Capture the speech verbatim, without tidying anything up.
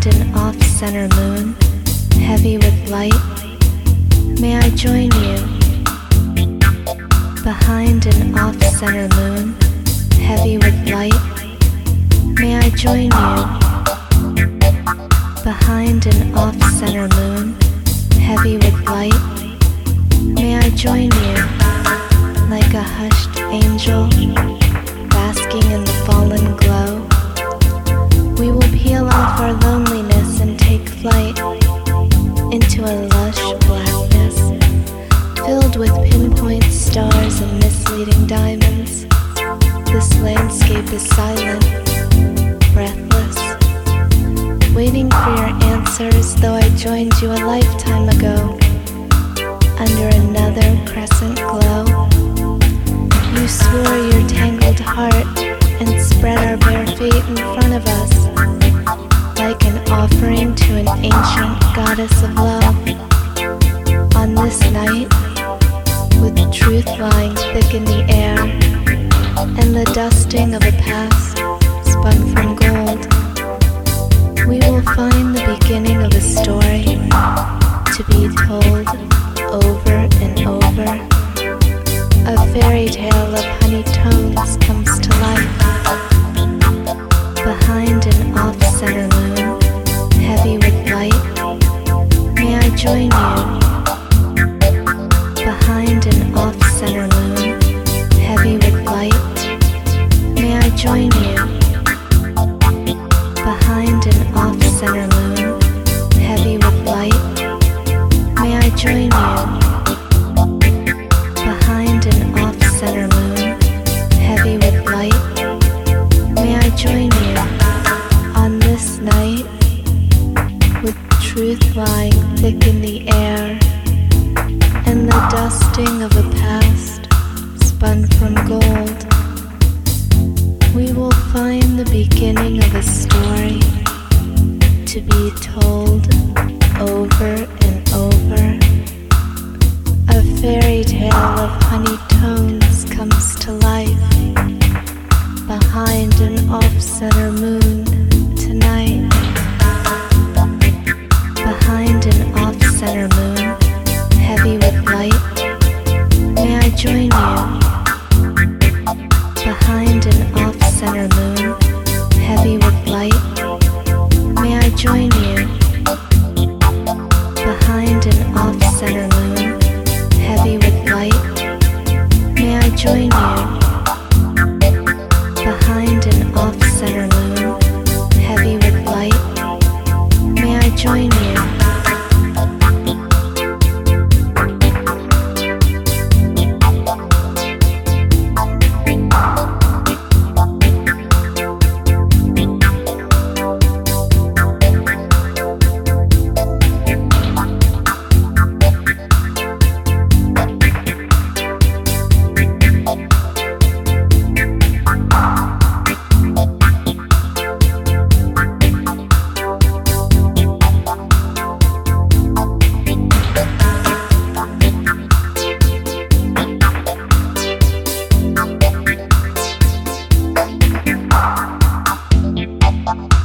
Behind an off-center moon, heavy with light, may I join you? Behind an off-center moon, heavy with light, may I join you? Behind an off-center moon, heavy with light, may I join you? Like a hushed angel, basking in the fallen glow, we will peel off our loneliness and take flight into a lush blackness, filled with pinpoint stars and misleading diamonds. This landscape is silent, breathless, waiting for your answers, though I joined you a lifetime ago, under another crescent glow. You swore your tangled heart and spread our bare feet in front of us, like an offering to an ancient goddess of love. On this night, with truth lying thick in the air, and the dusting of a past spun from gold, we will find the beginning of a story to be told over and over. A fairy tale of honey tones comes to life. Behind an off-center moon, heavy with light, may I join you? Behind an off-center moon, heavy with light, may I join you? Behind an off-center moon, heavy with light, may I join you? Behind an off-center moon, heavy with light, may I join you? On this night, with truth lying thick in the air, and the dusting of a past spun from gold, we will find the beginning of a story to be told over and over. A fairy tale of honey tones comes to life behind an off-center moon tonight. Behind an off-center moon, heavy with light, may I join you? Behind an off-center moon, heavy with light, may I join you? Behind an off-center moon, heavy with light, may I join you? Behind an off-center moon, heavy with light, may I join you? Bye.